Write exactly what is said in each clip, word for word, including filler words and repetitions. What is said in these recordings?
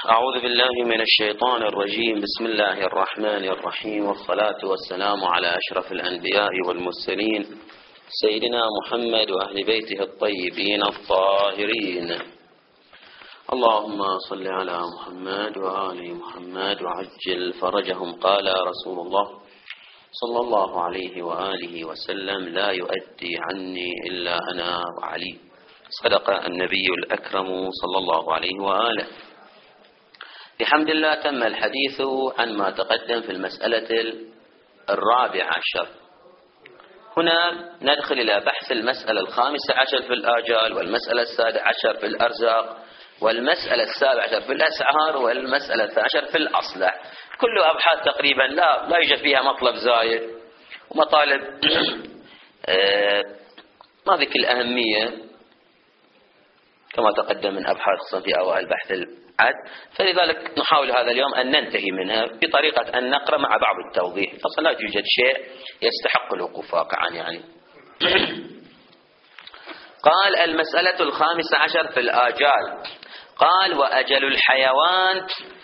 أعوذ بالله من الشيطان الرجيم. بسم الله الرحمن الرحيم، والصلاة والسلام على أشرف الأنبياء والمرسلين سيدنا محمد وأهل بيته الطيبين الطاهرين. اللهم صل على محمد وآل محمد وعجل فرجهم. قال رسول الله صلى الله عليه وآله وسلم: لا يؤدي عني إلا أنا وعلي. صدق النبي الأكرم صلى الله عليه وآله. بحمد الله تم الحديث عن ما تقدم في المسألة الرابعة عشر. هنا ندخل إلى بحث المسألة الخامسة عشر في الآجال، والمسألة السادسة عشر في الأرزاق، والمسألة السابعة عشر في الأسعار، والمسألة الثانية عشر في الأصلح. كل أبحاث تقريبا لا لا يوجد فيها مطلب زايد ومطالب ما ذيك الأهمية كما تقدم من أبحاث خصوصا في أوائل بحث العد. فلذلك نحاول هذا اليوم أن ننتهي منها بطريقة أن نقرأ مع بعض التوضيح، أصلا لا يوجد شيء يستحق الوقوف واقعا يعني. قال: المسألة الخامسة عشر في الآجال. قال: وأجل الحيوان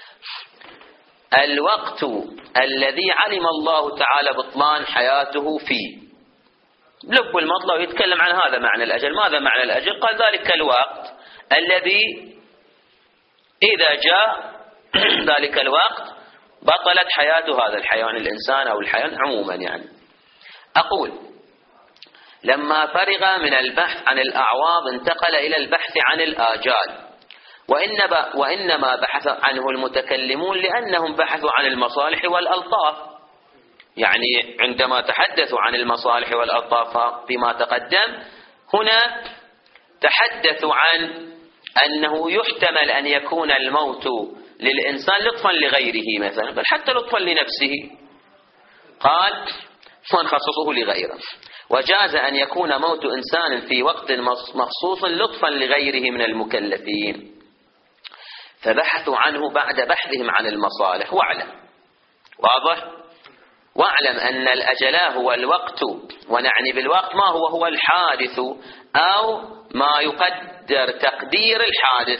الوقت الذي علم الله تعالى بطلان حياته فيه. لب المطلب يتكلم عن هذا معنى الأجل. ماذا معنى الأجل؟ قال: ذلك الوقت الذي إذا جاء ذلك الوقت بطلت حياة هذا الحيوان، الإنسان أو الحيوان عموما يعني. أقول: لما فرغ من البحث عن الأعواض انتقل إلى البحث عن الآجال، وإنما بحث عنه المتكلمون لأنهم بحثوا عن المصالح والألطاف. يعني عندما تحدثوا عن المصالح والألطاف فيما تقدم، هنا تحدثوا عن أنه يحتمل أن يكون الموت للإنسان لطفا لغيره مثلا، بل حتى لطفا لنفسه. قال: ونخصصه لغيره. وجاز أن يكون موت إنسان في وقت مخصوص لطفا لغيره من المكلفين، فبحثوا عنه بعد بحثهم عن المصالح. واعلم، واضح؟ واعلم أن الأجل هو الوقت، ونعني بالوقت ما هو هو الحادث أو ما يقدر تقدير الحادث.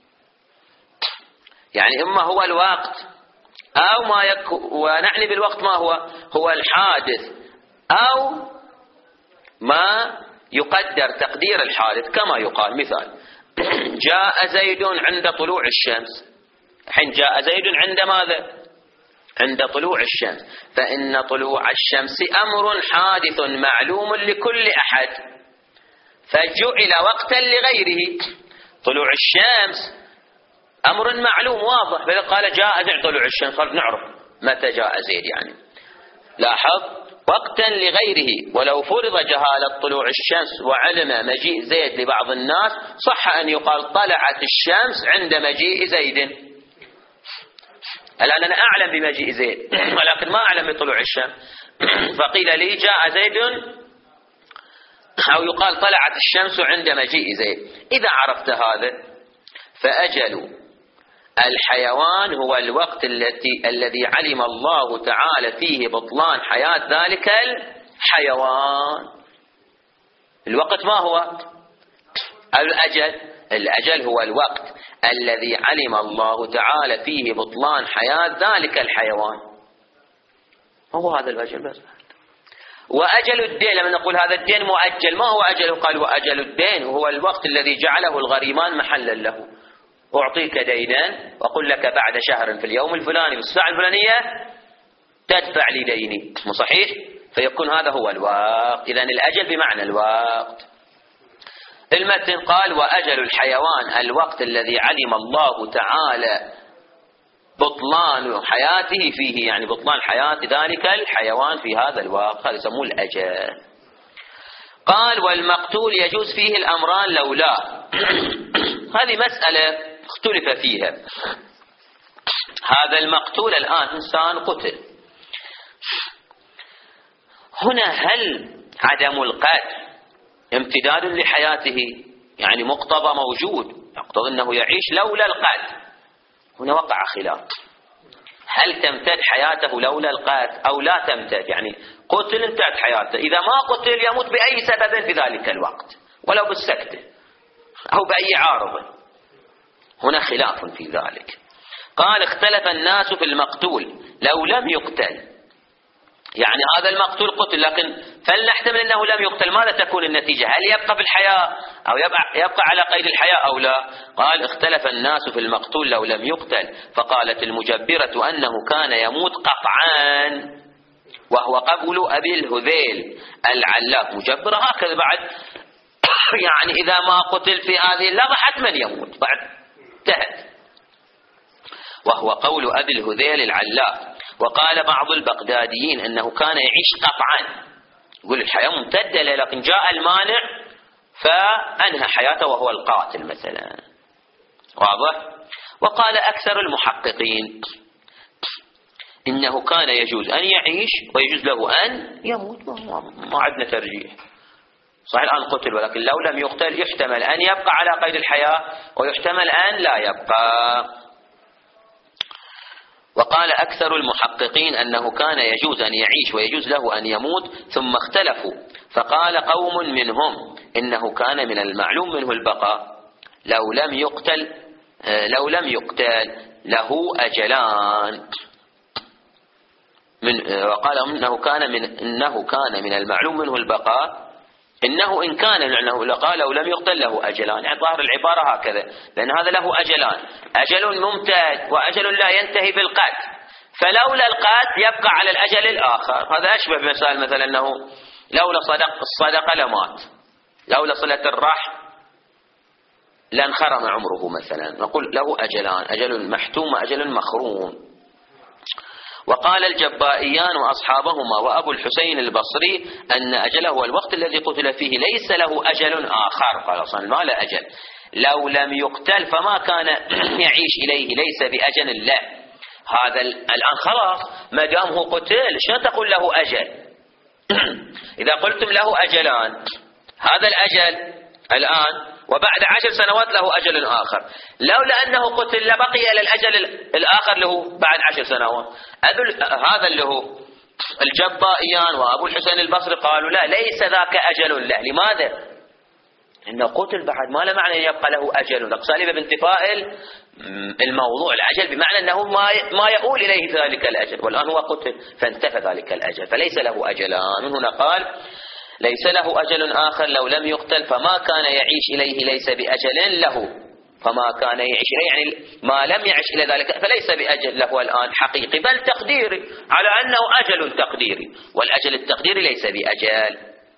يعني إما هو الوقت أو ما يك... ونعني بالوقت ما هو هو الحادث أو ما يقدر تقدير الحادث. كما يقال مثال: جاء زيد عند طلوع الشمس. حين جاء زيد عند ماذا؟ عند طلوع الشمس. فإن طلوع الشمس أمر حادث معلوم لكل أحد، فجعل وقتا لغيره. طلوع الشمس أمر معلوم واضح، فإذا قال جاء زيد طلوع الشمس قال نعرف متى جاء زيد يعني. لاحظ، وقتا لغيره. ولو فرض جهالة طلوع الشمس وعلم مجيء زيد لبعض الناس صح أن يقال طلعت الشمس عند مجيء زيد. الآن أنا أعلم بمجيء زيد ولكن ما أعلم بطلوع الشمس، فقيل لي جاء زيد، أو يقال طلعت الشمس عند مجيء زيد. إذا عرفت هذا فأجل الحيوان هو الوقت التي الذي علم الله تعالى فيه بطلان حياة ذلك الحيوان. الوقت ما هو؟ الأجل. الأجل هو الوقت الذي علم الله تعالى فيه بطلان حياة ذلك الحيوان. هو هذا الأجل بس. وأجل الدين، لما نقول هذا الدين مؤجل، ما هو أجله؟ قال: وأجل الدين هو الوقت الذي جعله الغريمان محلا له. أعطيك دينا وأقول لك بعد شهر في اليوم الفلاني والساعة الفلانية تدفع لي ديني، مو صحيح؟ فيكون هذا هو الوقت. إذن الأجل بمعنى الوقت. المتن قال: وأجل الحيوان الوقت الذي علم الله تعالى بطلان حياته فيه، يعني بطلان حياة ذلك الحيوان في هذا الوقت، هذا يسموه الأجل. قال: والمقتول يجوز فيه الأمران لولا. هذه مسألة اختلف فيها. هذا المقتول الآن إنسان قتل، هنا هل عدم القتل امتداد لحياته؟ يعني مقتضى موجود يقتضي أنه يعيش لولا القتل. هنا وقع خلاف، هل تمتد حياته لولا القتل أو لا تمتد؟ يعني قتل انتهت حياته، إذا ما قتل يموت بأي سبب في ذلك الوقت ولو بالسكتة أو بأي عارض. هنا خلاف في ذلك. قال اختلف الناس في المقتول لو لم يقتل، يعني هذا المقتول قتل، لكن فلنحتمل أنه لم يقتل، ماذا تكون النتيجة؟ هل يبقى في الحياة أو يبقى, يبقى على قيد الحياة أو لا؟ قال اختلف الناس في المقتول لو لم يقتل، فقالت المجبرة أنه كان يموت قطعا، وهو قول أبي الهذيل العلاف. مجبرة هكذا بعد يعني إذا ما قتل في هذه اللحظة حتما يموت بعد انتهت، وهو قول أبي الهذيل العلاف. وقال بعض البغداديين أنه كان يعيش قطعا، يقول الحياة ممتدة لكن جاء المانع فأنهى حياته وهو القاتل مثلا، واضح؟ وقال أكثر المحققين إنه كان يجوز أن يعيش ويجوز له أن يموت، ما عندنا ترجيح. صحيح الآن قتل، ولكن لو لم يقتل يحتمل أن يبقى على قيد الحياة ويحتمل أن لا يبقى. وقال أكثر المحققين أنه كان يجوز أن يعيش ويجوز له أن يموت، ثم اختلفوا، فقال قوم منهم إنه كان من المعلوم منه البقاء لو لم يقتل لو لم يقتل له أجلان، من وقال إنه كان من إنه كان من المعلوم منه البقاء، إنه إن كان إنه لقال لو لم يقتل له أجلان، يعني ظاهر العبارة هكذا، لأن هذا له أجلان، أجل ممتد وأجل لا ينتهي بالقتل، فلولا القتل يبقى على الأجل الآخر. هذا أشبه بمثال مثلا أنه لولا صدق الصدقة لمات، لولا صلة الرحم لانخرم عمره مثلا، نقول له أجلان، أجل محتوم وأجل مخروم. وقال الجبائيان وأصحابهما وأبو الحسين البصري أن أجله هو الوقت الذي قتل فيه، ليس له أجل آخر، قال أصلا ما له أجل، لو لم يقتل فما كان يعيش إليه ليس بأجل له. هذا الآن خلاص ما دام هو قتل شنو تقول له أجل؟ إذا قلتم له أجلان، هذا الأجل الآن وبعد عشر سنوات له أجل آخر، لولا أنه قتل لبقي إلى الأجل الآخر له بعد عشر سنوات. هذا اللي هو الجبائيان وأبو الحسين البصري قالوا لا، ليس ذاك أجل له. لماذا؟ إنه قتل بعد، ما له معنى يبقى له أجل، نقصالي بانتفاء الموضوع. الأجل بمعنى أنه ما ما يؤول إليه ذلك الأجل، والآن هو قتل فانتفى ذلك الأجل، فليس له أجلان. من هنا قال ليس له أجل آخر لو لم يقتل، فما كان يعيش إليه ليس بأجل له، فما كان يعيش إليه يعني ما لم يعيش إلى ذلك فليس بأجل له الآن حقيقي، بل تقديري، على أنه أجل تقديري، والأجل التقديري ليس بأجل.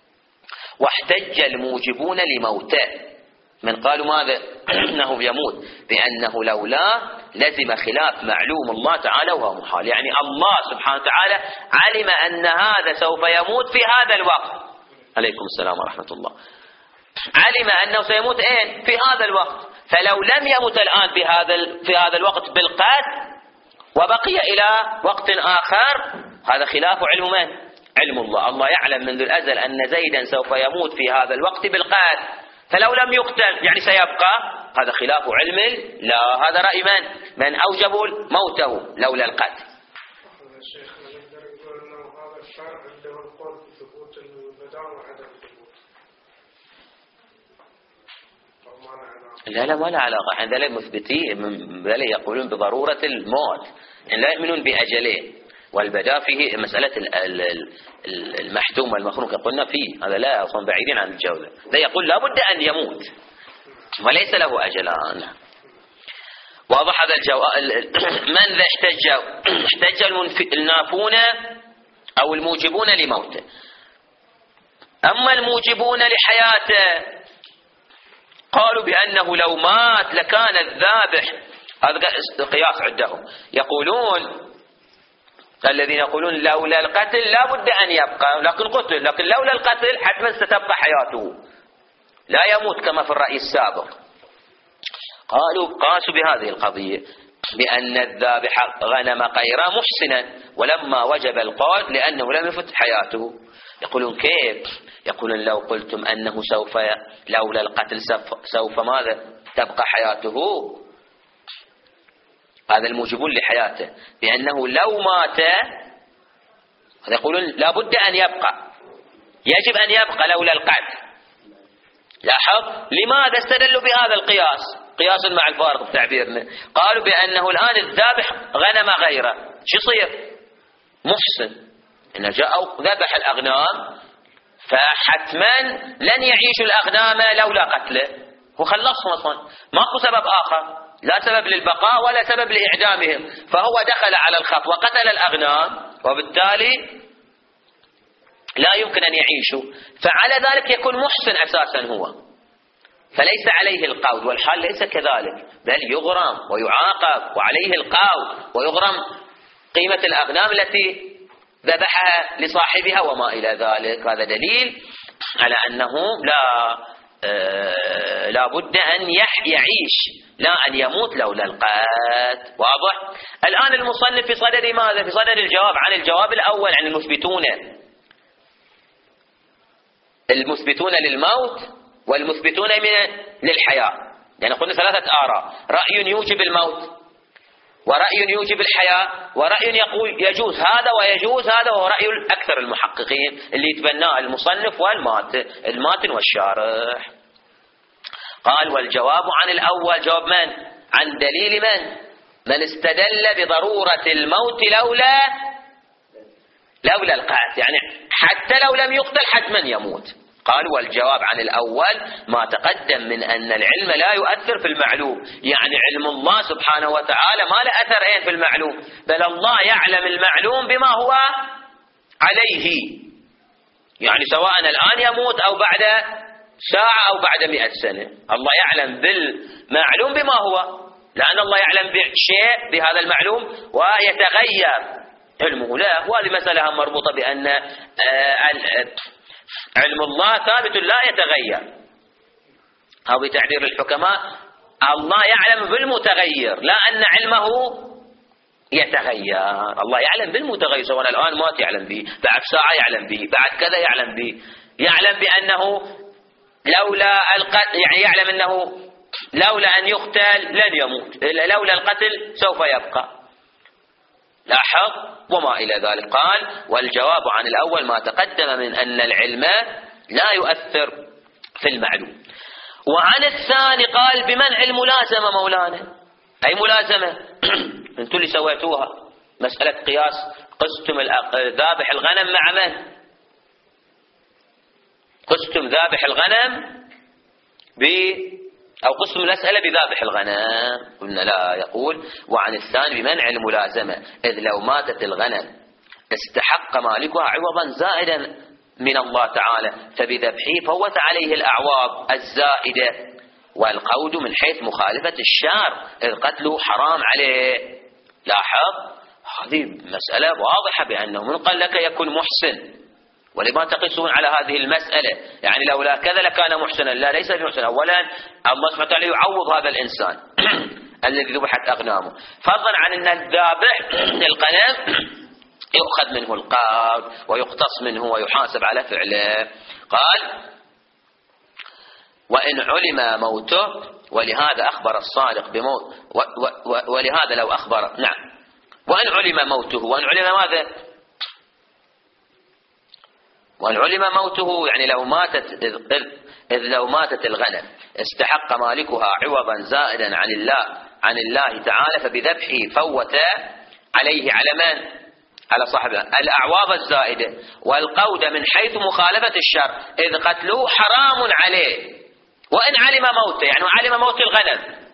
واحتج الموجبون لموته، من قالوا ماذا؟ أنه يموت، بأنه لولا لزم خلاف معلوم الله تعالى وهو محال، يعني الله سبحانه وتعالى علم أن هذا سوف يموت في هذا الوقت. عليكم السلام ورحمة الله. علم أنه سيموت أين؟ في هذا الوقت، فلو لم يمت الآن في هذا في هذا الوقت بالقتل وبقي إلى وقت آخر، هذا خلاف علم من؟ علم الله. الله يعلم منذ الأزل أن زيدا سوف يموت في هذا الوقت بالقتل، فلو لم يقتل يعني سيبقى، هذا خلاف علم لا. هذا رأي من؟ من أوجبوا موته لولا القتل. لا لا ما له علاقة، عند ذلك مثبتين بل يقولون بضرورة الموت، يعني لا يؤمنون بأجله، والبداء فيه مسألة المحتوم والمخنوق قلنا فيه، هذا لا أصلا بعيدين عن الجولة. لا يقول لا بد أن يموت وليس له أجلان. واضح هذا الجواب. من ذا احتج؟ احتج النافون أو الموجبون لموته. أما الموجبون لحياته قالوا بأنه لو مات لكان الذابح، هذا قياس عندهم، يقولون الذين يقولون لولا القتل لا بد أن يبقى، لكن قتل، لكن لولا القتل حتما ستبقى حياته لا يموت كما في الرأي السابق. قالوا قاسوا بهذه القضية بأن الذابح غنم قيرا محسنا، ولما وجب القتل لأنه لم يفت حياته. يقولون كيف؟ يقولون لو قلتم أنه سوف لولا القتل سوف ماذا تبقى حياته، هذا الموجبون لحياته، بأنه لو مات يقولون لا بد أن يبقى، يجب أن يبقى لولا القتل. لاحظ لماذا استدلوا بهذا القياس؟ قياس مع الفارق بتعبيرنا. قالوا بأنه الآن الذابح غنم غيره شو يصير؟ محسن. إن جاءوا ذبح الأغنام فحتما لن يعيش الأغنام لولا قتله، هو خلصهم أصلا، ماكو سبب آخر، لا سبب للبقاء ولا سبب لإعدامهم، فهو دخل على الخط وقتل الأغنام وبالتالي لا يمكن أن يعيشوا، فعلى ذلك يكون محسن أساسا هو، فليس عليه القود، والحال ليس كذلك، بل يغرم ويعاقب وعليه القود ويغرم قيمة الأغنام التي ذبحها لصاحبها وما إلى ذلك. هذا دليل على أنه لا آه لا بد أن يعيش لا أن يموت لولا القتل. واضح؟ الآن المصنف في صدد ماذا؟ في صدد الجواب عن الجواب الأول عن المثبتون المثبتون للموت والمثبتون من للحياة. يعني قلنا ثلاثة آراء: رأي يوجب الموت، ورأي يوجب الحياة، ورأي يقول يجوز هذا ويجوز هذا، وهو رأي أكثر المحققين اللي يتبناه المصنف والماتن الماتن والشارح. قال: والجواب عن الأول جواب من؟ عن دليل من؟ من استدل بضرورة الموت لولا لولا القتل، يعني حتى لو لم يقتل حتما يموت. قال: والجواب عن الأول ما تقدم من أن العلم لا يؤثر في المعلوم، يعني علم الله سبحانه وتعالى ما له أثر أين في المعلوم، بل الله يعلم المعلوم بما هو عليه، يعني سواء الآن يموت أو بعد ساعة أو بعد مئة سنة، الله يعلم بالمعلوم بما هو، لأن الله يعلم بشيء بهذا المعلوم ويتغير علمه له. وهذه مسألة مربوطة بأن علم الله ثابت لا يتغير، أو بتعبير الحكماء الله يعلم بالمتغير لا أن علمه يتغير. الله يعلم بالمتغير، سواء الآن مات يعلم به، بعد ساعة يعلم به، بعد كذا يعلم به، يعلم بأنه لولا القتل، يعني يعلم أنه لولا أن يقتل لن يموت، لولا القتل سوف يبقى. لاحظ وما إلى ذلك. قال: والجواب عن الأول ما تقدم من أن العلم لا يؤثر في المعلوم. وعن الثاني قال: بمنع الملازمة مولانا. أي ملازمة؟ انتم اللي سويتوها، مسألة قياس، قستم ذابح الغنم مع من؟ قستم ذابح الغنم ب أو قسم المسألة بذابح الغنم. قلنا لا. يقول: وعن الثاني بمنع الملازمة، إذ لو ماتت الغنم استحق مالكها عوضا زائدا من الله تعالى، فبذبحه فوت عليه الأعواض الزائدة، والقود من حيث مخالفة الشار، إذ قتله حرام عليه. لاحظ هذه مسألة واضحة بأنه من قال لك يكون محسن، ولما تقيسون على هذه المسألة؟ يعني لولا كذا لكان محسنا، لا ليس بمحسن. أولا الله سبحانه وتعالى يعوض هذا الإنسان الذي ذبحت أغنامه، فضلا عن أن الذابح الغنم يؤخذ منه القود ويقتص منه ويحاسب على فعله. قال: وإن علم موته، ولهذا أخبر الصادق بموت، ولهذا لو أخبر نعم وإن علم موته، وإن علم ماذا؟ وإن علم موته يعني لو ماتت إذ, إذ لو ماتت الغنم استحق مالكها عوضا زائدا عن الله عن الله تعالى، فبذبحه فوت عليه على من؟ على صاحبها الأعواض الزائدة والقود من حيث مخالفة الشر، إذ قتله حرام عليه. وإن علم موته يعني علم موت الغنم.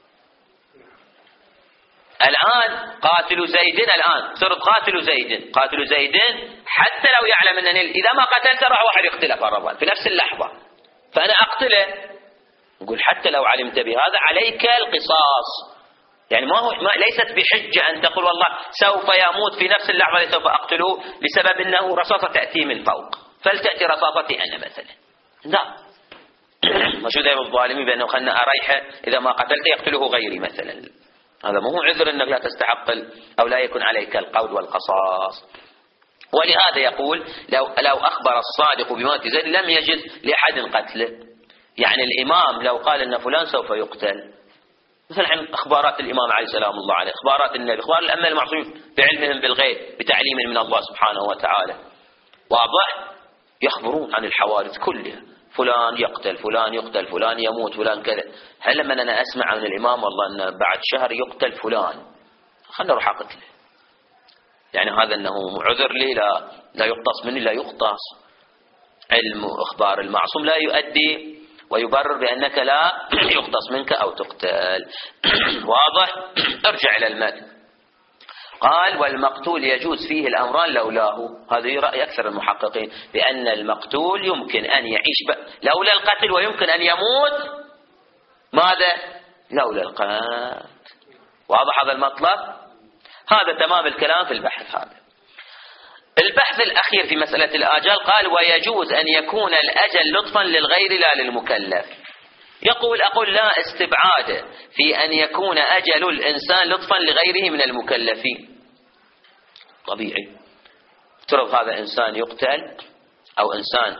الآن قاتل زيد، الآن صرت قاتل زيد قاتل زيد حتى لو يعلم أنني إذا ما قتلت راح واحد يقتله فرضا في نفس اللحظة، فأنا أقتله. نقول حتى لو علمت بهذا عليك القصاص، يعني ما هو ما ليست بحجة أن تقول والله سوف يموت في نفس اللحظة اللي سوف أقتله لسبب أنه رصاصة تأتي من فوق فلتأتي رصاصتي أنا مثلا. لا، مشهود يا الظالمين بأنه خلنا أريحه إذا ما قتلت يقتله غيري مثلا. هذا مو عذر أنك لا تستحق أو لا يكون عليك القود والقصاص. ولهذا يقول لو لو أخبر الصادق بموت زيد لم يجد لأحد قتله. يعني الإمام لو قال أن فلان سوف يقتل، مثلا عن أخبارات الإمام عليه سلام الله عليه، أخبارات النبي، أخبار الأئمة المعصومين بعلمهم بالغيب بتعليم من الله سبحانه وتعالى، واضح، يخبرون عن الحوادث كلها، فلان يقتل، فلان يقتل، فلان يموت، فلان كذا. هل لما أنا أسمع من الإمام والله أن بعد شهر يقتل فلان، خلنا نروح أقتله، يعني هذا أنه عذر لي؟ لا، لا يقتص مني، لا يقتص. علم إخبار المعصوم لا يؤدي ويبرر بأنك لا يقتص منك أو تقتل. واضح؟ ارجع إلى المتن. قال: والمقتول يجوز فيه الأمران لولاه. هذا رأي أكثر المحققين، بأن المقتول يمكن أن يعيش ب... لولا القتل، ويمكن أن يموت ماذا؟ لولا القتل. واضح هذا المطلب؟ هذا تمام الكلام في البحث. هذا البحث الأخير في مسألة الآجال. قال: ويجوز أن يكون الأجل لطفا للغير لا للمكلف. يقول: أقول لا استبعاد في أن يكون أجل الإنسان لطفا لغيره من المكلفين. طبيعي، افترض هذا إنسان يقتل أو إنسان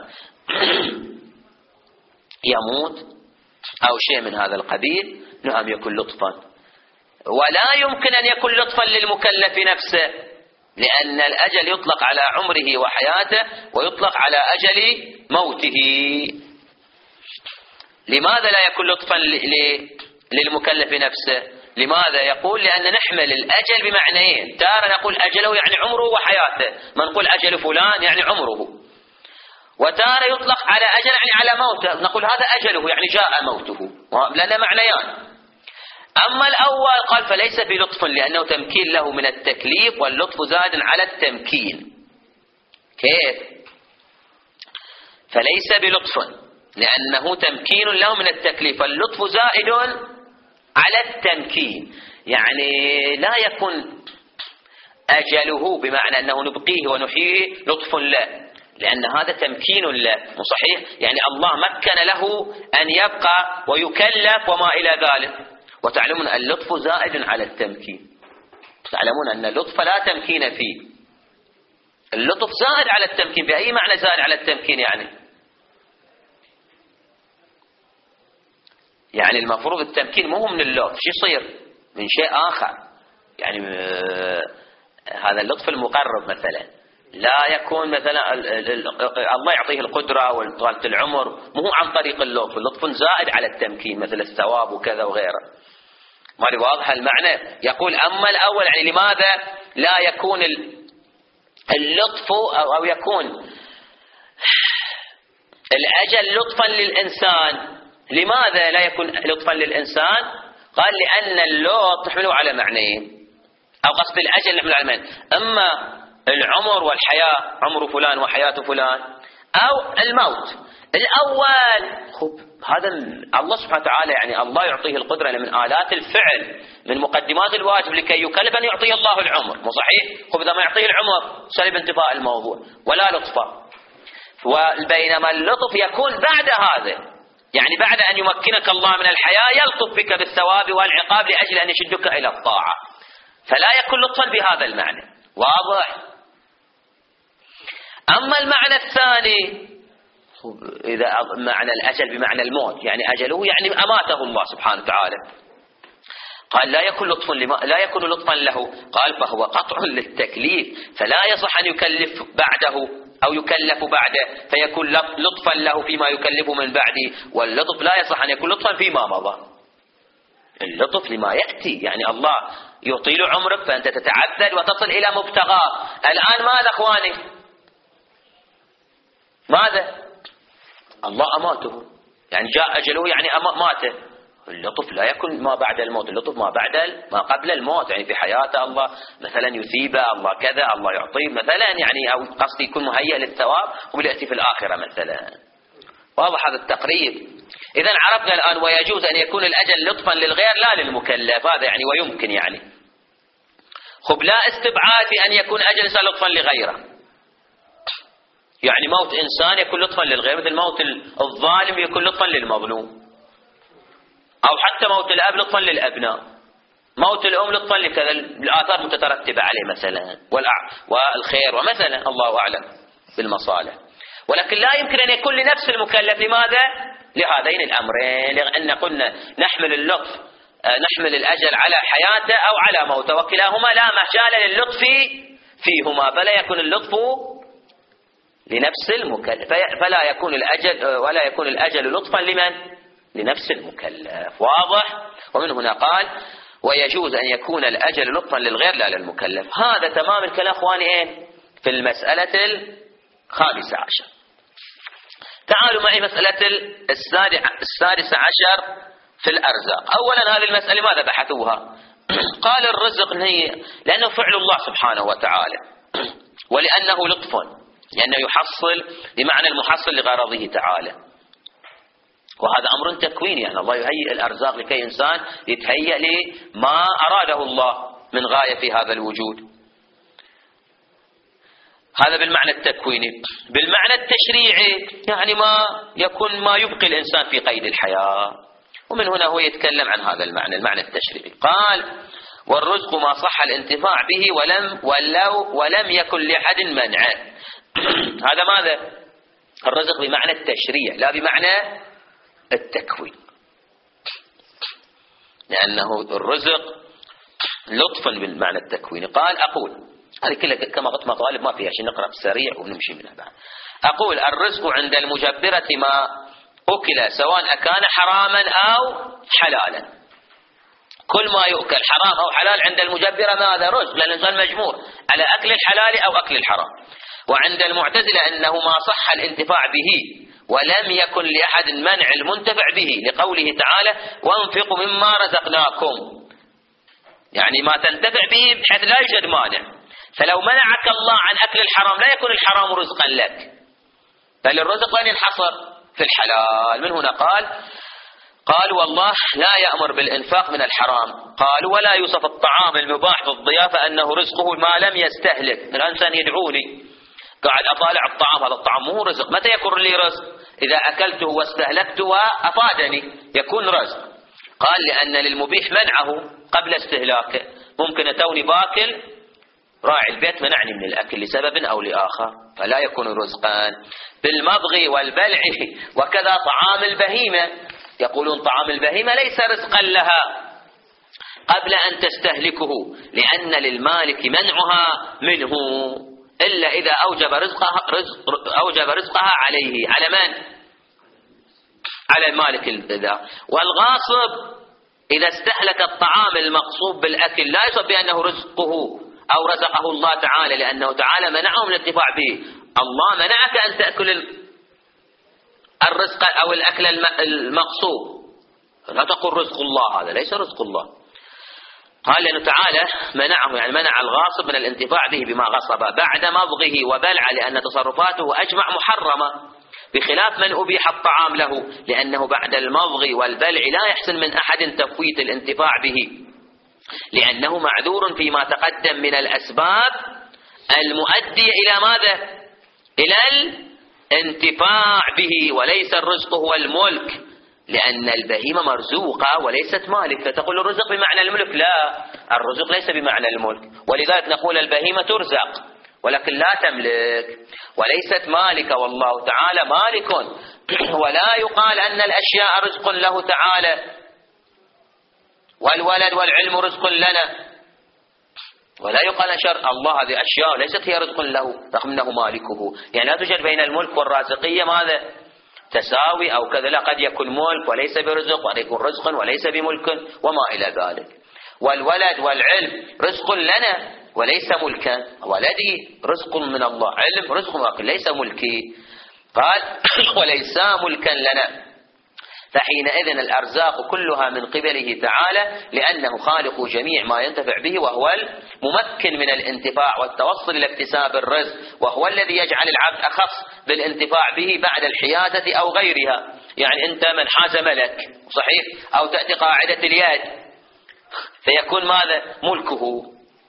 يموت أو شيء من هذا القبيل، نعم يكون لطفا. ولا يمكن أن يكون لطفا للمكلف نفسه، لأن الأجل يطلق على عمره وحياته ويطلق على أجل موته. لماذا لا يكون لطفا للمكلف نفسه؟ لماذا؟ يقول: لأن نحمل الأجل بمعنيين، تارة نقول أجله يعني عمره وحياته، ما نقول أجل فلان يعني عمره، وتارة يطلق على أجل يعني على موته، نقول هذا أجله يعني جاء موته، لنا معنيان. أما الأول قال: فليس بلطف، لأنه تمكين له من التكليف، واللطف زاد على التمكين. كيف؟ فليس بلطف لأنه تمكين له من التكليف، واللطف زائد على التمكين، يعني لا يكون أجله بمعنى أنه نبقيه ونحييه لطف له، لأن هذا تمكين له. صحيح؟ يعني الله مكن له أن يبقى ويكلف وما إلى ذلك. وتعلمون اللطف زائد على التمكين، تعلمون أن اللطف لا تمكين فيه، اللطف زائد على التمكين. بأي معنى زائد على التمكين؟ يعني يعني المفروض التمكين مو من اللطف، شو يصير؟ من شيء آخر. يعني هذا اللطف المقرب مثلا لا يكون مثلا الله يعطيه القدرة وطولة العمر، مو عن طريق اللطف، اللطف زائد على التمكين مثل الثواب وكذا وغيره. ما واضح المعنى؟ يقول: أما الأول يعني لماذا لا يكون اللطف أو يكون الأجل لطفا للإنسان؟ لماذا لا يكون لطفا للإنسان؟ قال: لأن اللطف نحمله على معنيين، أو قصد الأجل نحمله على معنيين، أما العمر والحياة، عمر فلان وحياة فلان، أو الموت. الأول خب هذا الله سبحانه وتعالى يعني الله يعطيه القدرة من آلات الفعل، من مقدمات الواجب لكي يكلف أن يعطيه الله العمر. مو صحيح؟ خب إذا ما يعطيه العمر سلب انتفاء الموضوع ولا لطفه. وبينما اللطف يكون بعد هذا، يعني بعد أن يمكنك الله من الحياة يلطف بك بالثواب والعقاب لأجل أن يشدك إلى الطاعة، فلا يكون لطفا بهذا المعنى. واضح؟ أما المعنى الثاني إذا معنى الأجل بمعنى الموت، يعني أجله يعني أماته الله سبحانه وتعالى، قال: لا يكون لطفا لما لا يكون لطفا له. قال: فهو قطع للتكليف، فلا يصح أن يكلف بعده أو يكلف بعده فيكون لطفا له فيما يكلف من بعده، واللطف لا يصح أن يكون لطفا فيما مضى. اللطف لما يأتي، يعني الله يطيل عمرك فأنت تتعذر وتصل إلى مبتغاه. الآن ماذا أخواني؟ ماذا؟ الله أماته، يعني جاء أجله يعني ماته. اللطف لا يكون ما بعد الموت، اللطف ما بعد ما قبل الموت، يعني في حياته الله مثلا يثيبه، الله كذا، الله يعطيه مثلا، يعني أو قصدي يكون مهيئ للثواب ويأتي في الآخرة مثلا. واضح هذا التقريب؟ إذا عرفنا الآن ويجوز أن يكون الأجل لطفا للغير لا للمكلف، هذا يعني ويمكن يعني خب لا استبعاد في أن يكون أجل إنسان لطفا لغيره، يعني موت إنسان يكون لطفا للغير، مثل موت الظالم يكون لطفا للمظلوم، أو حتى موت الأب لطفا للأبناء، موت الأم لطفا لكذا، الآثار متترتبة عليه مثلا والخير ومثلا الله أعلم بالمصالح. ولكن لا يمكن أن يكون لنفس المكلف. لماذا؟ لهذين الأمرين، لأن قلنا نحمل اللطف نحمل الأجل على حياته أو على موته، وكلاهما لا مجال للطف فيهما، فلا يكون اللطف لنفس المكلف، فلا يكون الأجل ولا يكون الأجل لطفا لمن؟ لنفس المكلف. واضح؟ ومن هنا قال ويجوز أن يكون الأجل لطفا للغير لا للمكلف. هذا تمام الكلام أخواني إيه؟ في المسألة الخامسة عشر. تعالوا معي مسألة السادسة عشر في الأرزاق. أولا هذه المسألة ماذا بحثوها؟ قال الرزق هي لأنه فعل الله سبحانه وتعالى، ولأنه لطف، لأنه يحصل بمعنى المحصل لغرضه تعالى، وهذا أمر تكويني، يعني الله يهيئ الأرزاق لكي إنسان يتهيأ لما أراده الله من غاية في هذا الوجود. هذا بالمعنى التكويني. بالمعنى التشريعي يعني ما يكون ما يبقي الإنسان في قيد الحياة، ومن هنا هو يتكلم عن هذا المعنى، المعنى التشريعي. قال والرزق ما صح الانتفاع به ولم ولو ولم يكن لأحد منعه. هذا ماذا؟ الرزق بمعنى التشريع لا بمعنى التكوين، لأنه الرزق لطفا بالمعنى التكويني. قال أقول هذه كلها كما قلت مطالب ما فيها شيء، نقرأ بسريع ونمشي منها بعد. أقول الرزق عند المجبرة ما أكل سواء كان حراما أو حلالا. كل ما يؤكل حرام أو حلال عند المجبرة ماذا؟ رزق، لأن الإنسان مجبور على أكل الحلال أو أكل الحرام. وعند المعتزلة أنه ما صح الانتفاع به ولم يكن لأحد منع المنتفع به، لقوله تعالى وانفقوا مما رزقناكم، يعني ما تنتفع به بحيث لا يوجد مانع. فلو منعك الله عن أكل الحرام لا يكون الحرام رزقا لك، بل الرزق لن ينحصر في الحلال. من هنا قال قال والله لا يأمر بالإنفاق من الحرام. قالوا ولا يوصف الطعام المباح في الضيافة أنه رزقه ما لم يستهلك. الإنسان يدعوني قاعد أطالع الطعام، هذا الطعام مو رزق، متى يكون لي رزق؟ إذا أكلته واستهلكته وأفادني يكون رزق. قال لأن للمبيح منعه قبل استهلاكه. ممكن توني باكل راعي البيت منعني من الأكل لسبب أو لآخر، فلا يكون رزقا. بالمضغ والبلع وكذا طعام البهيمة، يقولون طعام البهيمة ليس رزقا لها قبل أن تستهلكه، لأن للمالك منعها منه إلا إذا أوجب رزقها, رزق أوجب رزقها عليه. على من؟ على المالك الإذا. والغاصب إذا استهلك الطعام المقصوب بالأكل لا يصب بأنه رزقه أو رزقه الله تعالى، لأنه تعالى منعه من الانتفاع به. الله منعك أن تأكل الرزق أو الأكل المقصوب، لا تقول رزق الله، هذا ليس رزق الله. قال لأنه تعالى منعه، يعني منع الغاصب من الانتفاع به بما غصب بعد مضغه وبلع، لأن تصرفاته أجمع محرمة، بخلاف من أبيح الطعام له، لأنه بعد المضغ والبلع لا يحسن من أحد تفويت الانتفاع به، لأنه معذور فيما تقدم من الأسباب المؤدية إلى ماذا؟ إلى الانتفاع به، وليس الرزق هو الملك، لأن البهيمة مرزوقة وليست مالك. فتقول الرزق بمعنى الملك، لا، الرزق ليس بمعنى الملك، ولذلك نقول البهيمة ترزق ولكن لا تملك وليست مالكة، والله تعالى مالك. ولا يقال أن الأشياء رزق له تعالى، والولد والعلم رزق لنا، ولا يقال أن شر الله هذه أشياء ليست هي رزق له رغم أنه مالكه. يعني لا توجد بين الملك والرازقية ماذا؟ تساوي أو كذا، لا، قد يكون ملك وليس برزق، وقد يكون رزق وليس بملك وما إلى ذلك. والولد والعلم رزق لنا وليس ملكا، ولدي رزق من الله، علم رزق ولكن ليس ملكي. قال وليس ملكا لنا، فحينئذ الأرزاق كلها من قبله تعالى، لأنه خالق جميع ما ينتفع به، وهو الممكن من الانتفاع والتوصل إلى اكتساب الرزق، وهو الذي يجعل العبد أخص بالانتفاع به بعد الحيازة أو غيرها. يعني أنت من حاز ملك صحيح، أو تأتي قاعدة اليد فيكون ماذا؟ ملكه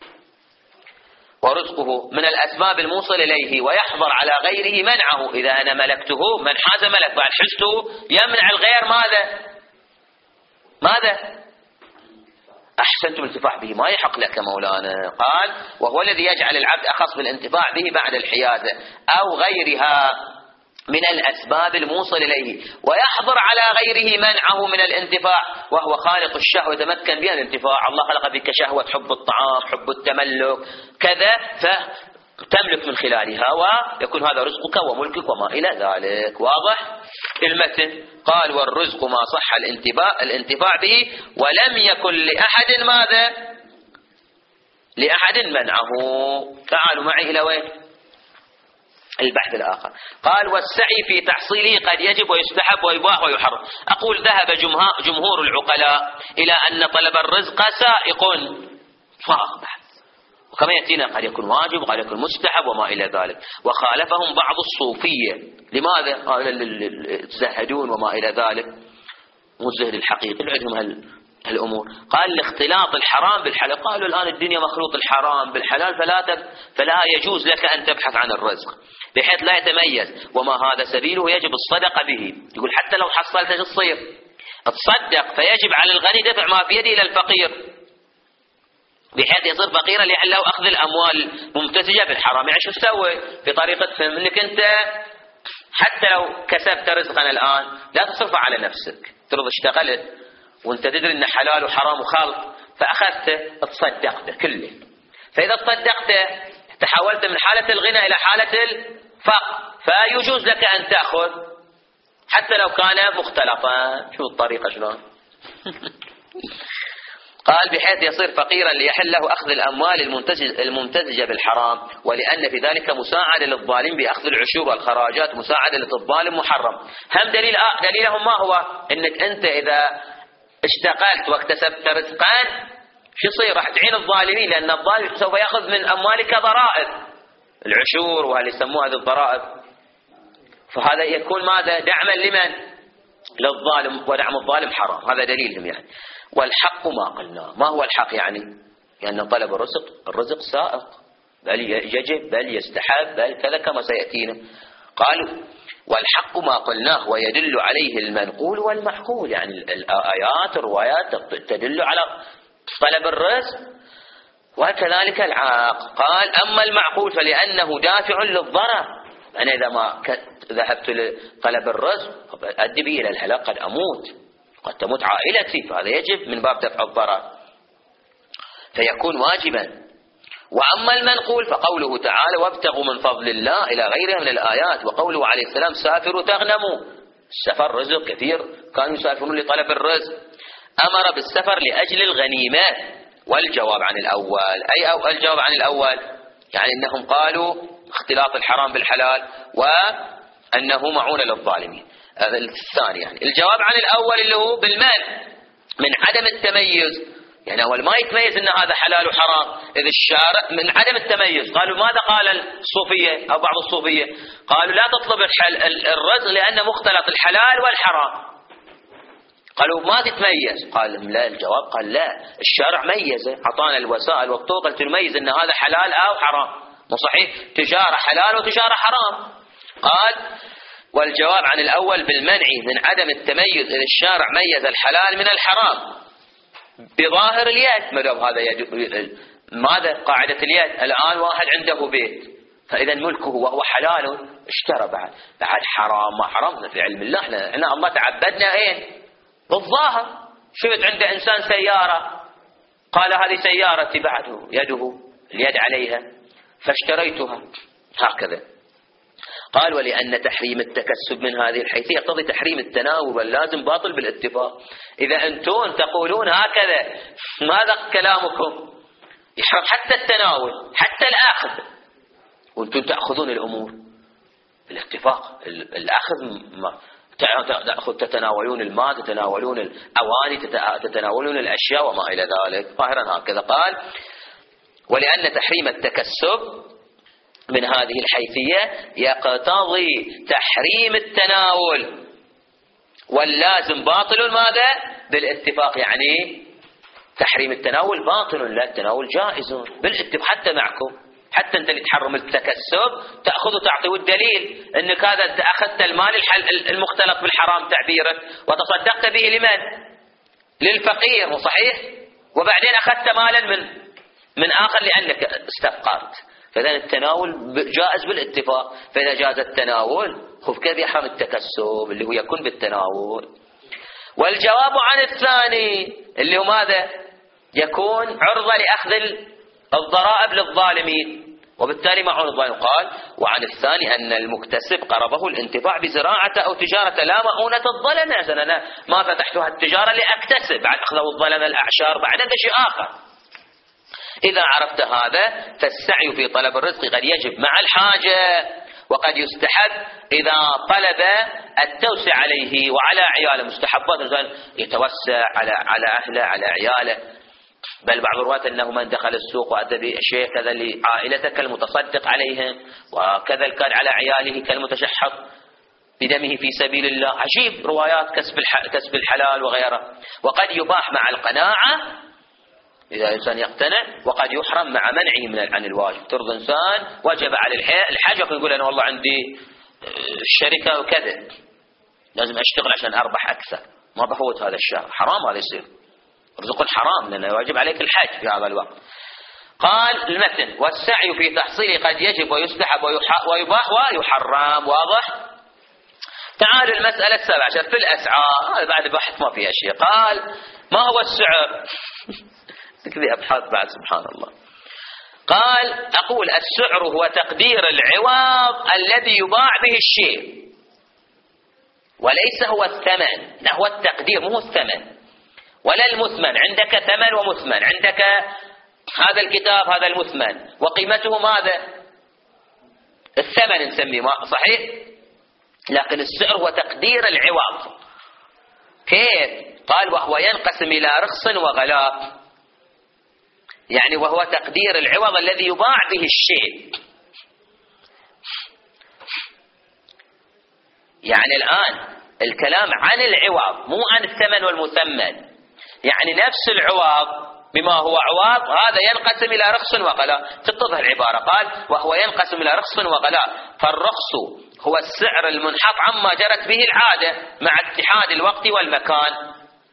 ورزقه من الأسباب الموصل إليه، ويحضر على غيره منعه. إذا أنا ملكته، من حاز ملك بعد حزته يمنع الغير ماذا؟ ماذا؟ أحسنتم الانتفاع به، ما يحق لك مولانا. قال وهو الذي يجعل العبد أخص بالانتفاع به بعد الحيازة أو غيرها من الأسباب الموصل إليه، ويحضر على غيره منعه من الانتفاع، وهو خالق الشهوة يتمكن بها الانتفاع. الله خلق فيك شهوة حب الطعام، حب التملك كذا، تملك من خلالها، ويكون هذا رزقك وملكك وما إلى ذلك. واضح المتن؟ قال والرزق ما صح الانتفاع, الانتفاع به ولم يكن لأحد ماذا؟ لأحد منعه. تعالوا معي إلى وين؟ البحث الآخر. قال والسعي في تحصيله قد يجب ويستحب ويباح ويحرم. أقول ذهب جمهور العقلاء إلى أن طلب الرزق سائق فارغ بحث، وكما يأتينا قد يكون واجب وقد يكون مستحب وما إلى ذلك. وخالفهم بعض الصوفية. لماذا؟ قال الزهدون وما إلى ذلك، مو الزهد الحقيقي عندهم هالأمور. قال لاختلاط الحرام بالحلال. قالوا الآن الدنيا مخلوط الحرام بالحلال، فلا فلا يجوز لك أن تبحث عن الرزق بحيث لا يتميز، وما هذا سبيله يجب الصدقة به. يقول حتى لو حصلت شو تصير؟ تصدق، فيجب على الغني دفع ما في يده إلى الفقير بحيث يصير فقيرا لعله أخذ الأموال ممتزجة بالحرام. يعني شو تسوي في طريقة فهم؟ أنك أنت حتى لو كسبت رزقا الآن لا تصرفه على نفسك، ترضى اشتغلت وانت تدري ان حلال وحرام وخلط، فأخذته تصدقته كله. فإذا تصدقته تحولت من حالة الغنى إلى حالة الفقر، فيجوز لك أن تأخذ حتى لو كان مختلطا. شو الطريقة شلون؟ قال بحيث يصير فقيرا ليحل له أخذ الأموال الممتزجة بالحرام، ولأن في ذلك مساعدة للظالم بأخذ العشور والخراجات، مساعدة للظالم محرم. هم دليل آه دليلهم ما هو؟ إنك أنت إذا اشتغلت واكتسبت رزقا شو يصير؟ راح تعين الظالمين، لأن الظالم سوف يأخذ من أموالك ضرائب، العشور وهل يسموها هذه الضرائب. فهذا يكون ماذا؟ دعما لمن؟ للظالم، ودعم الظالم حرام. هذا دليلهم يعني. والحق ما قلنا. ما هو الحق يعني؟ لأن يعني طلب الرزق الرزق سائق، بل يجب بل يستحب بل كذا كما سيأتينا. قالوا والحق ما قلناه ويدل عليه المنقول والمحقول. يعني الآيات الروايات تدل على طلب الرزق وكذلك العاق. قال أما المعقول فلأنه دافع للضرر. أنا إذا ما ذهبت لطلب الرزق أدي به إلى الهلاك، قد أموت، قد تموت عائلتي، فهذا يجب من باب دفع الضرر فيكون واجبا. وأما المنقول فقوله تعالى وابتغوا من فضل الله إلى غيرها من الآيات، وقوله عليه السلام سافروا تغنموا. السفر رزق كثير، كانوا يسافرون لطلب الرزق. أمر بالسفر لأجل الغنيمات. والجواب عن الأول أي أو الجواب عن الأول يعني أنهم قالوا اختلاط الحرام بالحلال وأنه معونة للظالمين. هذا الثاني. يعني الجواب عن الأول اللي هو بالمال من عدم التميز. يعني أول ما يتميز أن هذا حلال وحرام، إذا الشارع من عدم التميز. قالوا ماذا قال الصوفية أو بعض الصوفية؟ قالوا لا تطلب الرزق لأنه مختلط الحلال والحرام. قالوا ما تتميز. قال لا. الجواب قال لا، الشارع ميزه، أعطانا الوسائل والطرق لتميز أن هذا حلال أو حرام. مو صحيح تجارة حلال وتجارة حرام. قال والجواب عن الأول بالمنع من عدم التميز إذا الشارع ميز الحلال من الحرام بظاهر اليد. ما دام هذا يد ماذا؟ قاعدة اليد. الآن واحد عنده بيت، فإذا ملكه وهو حلال اشترى بعد بعد حرام ما حرمنا في علم الله. احنا, احنا الله تعبدنا ايه؟ بالظاهر. شفت عند إنسان سيارة قال هذه سيارتي، بعده يده اليد عليها فاشتريتها هكذا. قال ولأن تحريم التكسب من هذه الحيثية يقتضي تحريم التناول واللازم باطل بالاتفاق. إذا أنتم تقولون هكذا ماذا كلامكم؟ يحرم حتى التناول حتى الأخذ، وأنتم تأخذون الأمور بالاتفاق. الأخذ ما تأخذ، تتناولون الماء، تتناولون الأواني، تتناولون الأشياء وما إلى ذلك. ظاهرا هكذا قال ولأن تحريم التكسب من هذه الحيثية يقتضي تحريم التناول واللازم باطل ماذا؟ بالاتفاق. يعني تحريم التناول باطل، لا التناول جائز بالاتفاق حتى معكم. حتى انت اللي تحرم التكسب تأخذ وتعطي، والدليل انك هذا انت اخذت المال المختلط بالحرام تعبيرا وتصدقت به لمن؟ للفقير، صحيح؟ وبعدين اخذت مالا من من اخر لانك استفقرت. فإذا التناول جائز بالاتفاق. فإذا جاز التناول خف كيف يحرم التكسب اللي هو يكون بالتناول. والجواب عن الثاني اللي هو ماذا؟ يكون عرضة لأخذ الضرائب للظالمين. وبالتالي معون الظالم. قال وعن الثاني أن المكتسب قرضه الانتفاع بزراعة أو تجارة لا مؤونة الظلمة. أنا ما فتحتها التجارة لأكتسب، بعد أخذوا الظلمة الأعشار بعد هذا شيء آخر. إذا عرفت هذا فالسعي في طلب الرزق قد يجب مع الحاجة، وقد يستحب إذا طلب التوسع عليه وعلى عياله. مستحبات الإنسان يتوسع على على أهله على عياله، بل بعض الرواة أنه من دخل السوق وأدى بشيء كذا لعائلته كالمتصدق عليهم، وكذا كان على عياله كالمتشحط بدمه في سبيل الله. عجيب روايات كسب كسب الحلال وغيره. وقد يباح مع القناعة إذا الإنسان يقتنع، وقد يحرم مع منعه من عن الواجب. ترضى إنسان وجب على الحج يقول أنا والله عندي الشركة وكذا لازم أشتغل عشان أربح أكثر، ما بفوت هذا الشهر، حرام هذا يصير، رزق حرام لأنه واجب عليك الحج في هذا الوقت. قال المتن والسعي في تحصيله قد يجب ويستحب ويباح ويحرم. واضح؟ تعالوا المسألة السابعة عشر في الأسعار، هذا بعد بحث ما فيها شيء. قال ما هو السعر؟ تكذي أبحاث بعد سبحان الله. قال أقول السعر هو تقدير العوض الذي يباع به الشيء، وليس هو الثمن. لا، هو التقدير مو الثمن ولا المثمن. عندك ثمن ومثمن، عندك هذا الكتاب هذا المثمن وقيمته ماذا؟ الثمن نسميه صحيح، لكن السعر هو تقدير العوض. كيف؟ قال وهو ينقسم إلى رخص وغلاء، يعني وهو تقدير العوض الذي يباع به الشيء. يعني الآن الكلام عن العوض مو عن الثمن والمثمن. يعني نفس العوض بما هو عوض هذا ينقسم إلى رخص وغلاء. تتضح العبارة. قال وهو ينقسم إلى رخص وغلاء، فالرخص هو السعر المنحط عما جرت به العادة مع اتحاد الوقت والمكان،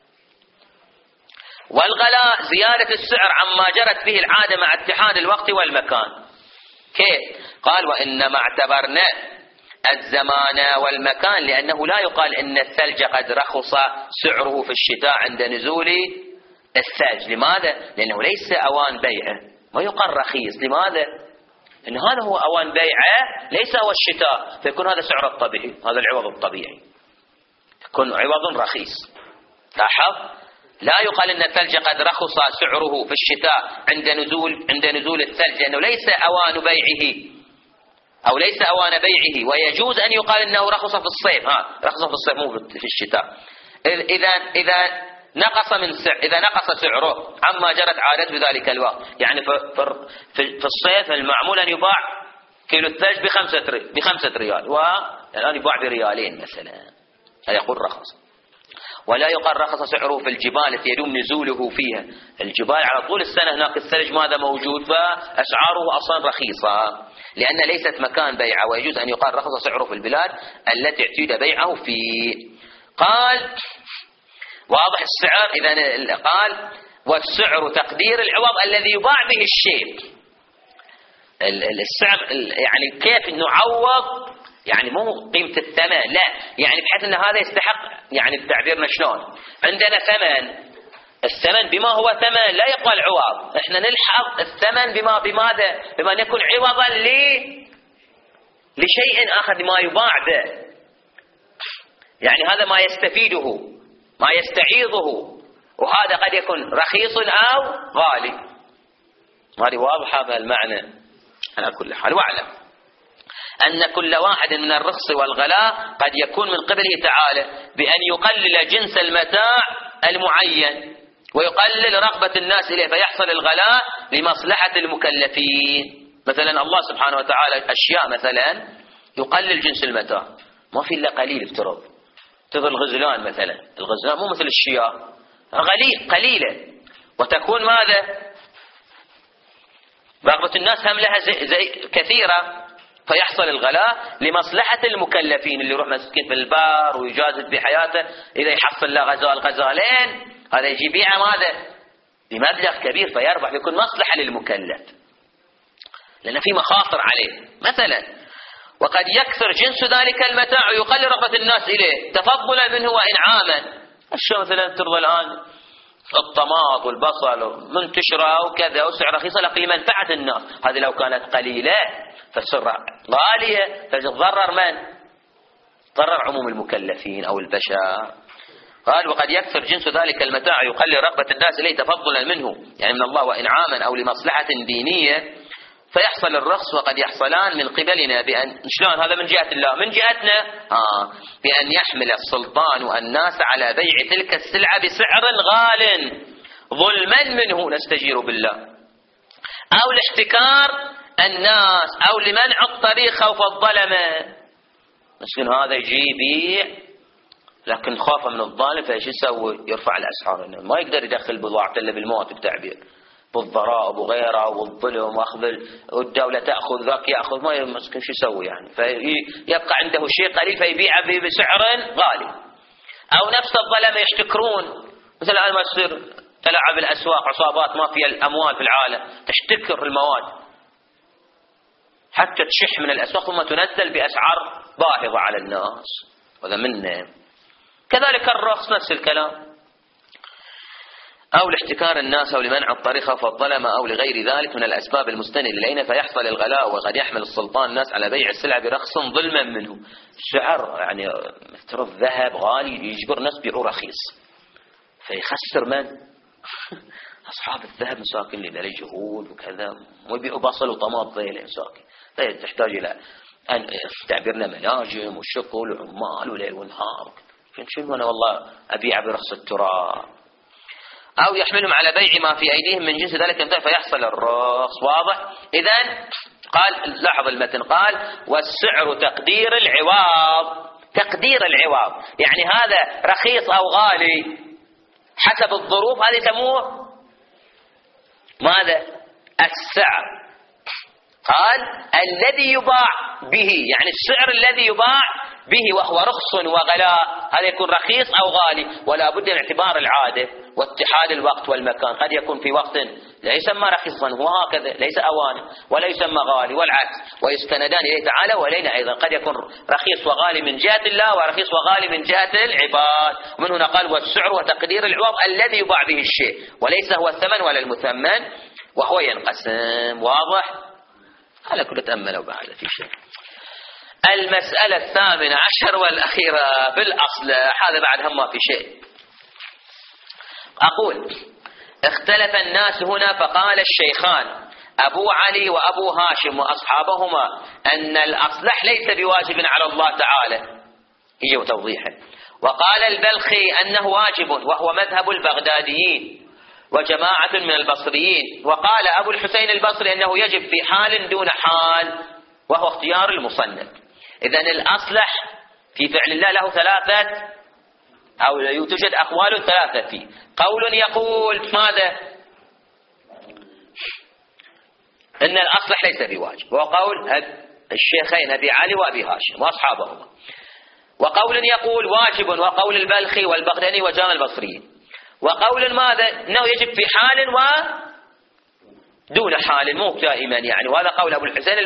والغلاء زيادة السعر عما جرت به العادة مع اتحاد الوقت والمكان. كيف؟ قال وإنما اعتبرنا الزمان والمكان لأنه لا يقال إن الثلج قد رخص سعره في الشتاء عند نزول الثلج. لماذا؟ لأنه ليس أوان بيعه، ما يقال رخيص. لماذا؟ إن هذا هو أوان بيعه، ليس هو الشتاء، فيكون هذا سعر الطبيعي، هذا العوض الطبيعي، يكون عوض رخيص. لاحظ؟ لا يقال إن الثلج قد رخص سعره في الشتاء عند نزول عند نزول الثلج، لأنه ليس أوان بيعه أو ليس أوان بيعه. ويجوز أن يقال إنه رخص في الصيف، ها رخص في الصيف مو في الشتاء. إذا إذا نقص من سعر إذا نقص سعره عما جرت عادته ذلك الوقت. يعني في في الصيف المعمول أن يباع كيلو الثلج بخمسة بخمسة ريال، والآن يباع بريالين مثلا، هذا يقول رخص. ولا يقال رخص سعره في الجبال التي يدوم نزوله فيها. الجبال على طول السنة هناك الثلج ماذا موجود، فأسعاره أصلا رخيصة لأن ليست مكان بيعه. ويجوز أن يقال رخص سعره في البلاد التي اعتيد بيعه فيه. قال واضح السعر. إذا قال والسعر تقدير العوض الذي يباع به الشيء. السعر يعني كيف نعوض، يعني مو قيمة الثمن، لا، يعني بحيث أن هذا يستحق، يعني بتعبيرنا شلون، عندنا ثمن، الثمن بما هو ثمن لا يقال عوض، احنا نلحق الثمن بما بماذا بما أن يكون عوضا لي لشيء آخر ما يباع به، يعني هذا ما يستفيده ما يستعيضه، وهذا قد يكون رخيص أو غالي. هذه واضحة هذا المعنى على كل حال. واعلم أن كل واحد من الرخص والغلاء قد يكون من قبله تعالى بأن يقلل جنس المتاع المعين ويقلل رغبة الناس إليه فيحصل الغلاء لمصلحة المكلفين. مثلا الله سبحانه وتعالى أشياء مثلا يقلل جنس المتاع، ما في إلا قليل. افترض تظل الغزلان مثلا، الغزلان مو مثل الشياء، غليل قليلة، وتكون ماذا رغبة الناس هم لها زي زي كثيرة، فيحصل الغلاء لمصلحة المكلفين اللي يروح مسكين في البار ويجازف بحياته، إذا يحصل له غزال غزالين هذا يجي بيعه ماذا بمبلغ كبير فيربح، يكون مصلحة للمكلف لأن في مخاطر عليه مثلا. وقد يكثر جنس ذلك المتاع ويقلل رغبة الناس إليه تفضلا منه وإنعاما. الشيء مثلا ترضى الآن الطماط والبصل منتشرة وكذا وسعر رخيصة لكن لمنفعة الناس. هذه لو كانت قليلة فالسر غالية فتضرر من؟ ضرر عموم المكلفين أو البشر. قال وقد يكثر جنس ذلك المتاع يقلل رغبة الناس إليه تفضلا منه يعني من الله وإنعاما أو لمصلحة دينية فيحصل الرخص وقد يحصلان من قبلنا بأن شلون هذا من جهة الله من جهتنا آه بأن يحمل السلطان الناس على بيع تلك السلعة بسعر غال ظلما منه نستجير بالله أو لاحتكار الناس أو لمنع الطريق خوف الظلمة. مسكين هذا يجي يبيع لكن خوفا من الظالم فايش يسوي؟ يرفع الأسعار ما يقدر يدخل بضاعته إلا بالموت بالتعبير بالضرائب وغيرها والظلم واخذ والدولة تأخذ ذاك يأخذ ما يمسكن شو يسوي يعني فيبقى عنده شيء قليل فيبيعه بسعر غالي. أو نفس الظلمة يحتكرون مثل الآن ما يصير تلعب الأسواق عصابات ما فيها الأموال في العالم تحتكر المواد حتى تشح من الأسواق ثم تنزل بأسعار باهظة على الناس وهذا منه. كذلك الرخص نفس الكلام أو لاحتكار الناس أو لمنع الطريق فالظلم أو لغير ذلك من الأسباب المستند إلينا فيحصل الغلاء وقد يحمل السلطان الناس على بيع السلع برخص ظلما منه. السعر يعني مثل الذهب غالي يجبر الناس بيعوا رخيص فيخسر من؟ أصحاب الذهب مساكين اللي له جهود وكذا ويبيعوا بصل وطماط زي مساكين تحتاج إلى أن تعبرنا مناجم وشغل وعمال وليل ونهار شنو أنا والله أبيع برخص التراب. أو يحملهم على بيع ما في أيديهم من جنس ذلك فيحصل الرخص. واضح؟ إذن قال لاحظ المتن قال والسعر تقدير العوض. تقدير العوض يعني هذا رخيص أو غالي حسب الظروف هذا يسموه ماذا؟ السعر. قال الذي يباع به يعني السعر الذي يباع به وهو رخص وغلاء هذا يكون رخيص أو غالي ولا بد من اعتبار العادة واتحاد الوقت والمكان. قد يكون في وقت لا يسمى رخيصا وهكذا ليس أوان ولا يسمى غالي والعكس ويستندان إليه تعالى وإلينا أيضا. قد يكون رخيص وغالي من جهة الله ورخيص وغالي من جهة العباد. ومن هنا قال والسعر وتقدير العوض الذي يباع به الشيء وليس هو الثمن ولا المثمن وهو ينقسم. واضح؟ على كل تأملوا بعد في شيء. المسألة الثامنة عشر والأخيرة في الأصلح هذا بعد هم ما في شيء. أقول اختلف الناس هنا فقال الشيخان أبو علي وأبو هاشم وأصحابهما أن الأصلح ليس بواجب على الله تعالى يجي توضيحه. وقال البلخي أنه واجب وهو مذهب البغداديين وجماعة من البصريين. وقال أبو الحسين البصري أنه يجب في حال دون حال وهو اختيار المصنف. إذن الأصلح في فعل الله له ثلاثة أو يوجد أقوال ثلاثة فيه. قول يقول ماذا؟ إن الأصلح ليس بواجب وهو قول الشيخين أبي علي وأبي هاشم وأصحابهما. وقول يقول واجب وقول البلخي والبغدادي وجامع البصريين. وقول ماذا؟ إنه يجب في حال ودون حال مو دائما يعني وهذا قول أبو الحسين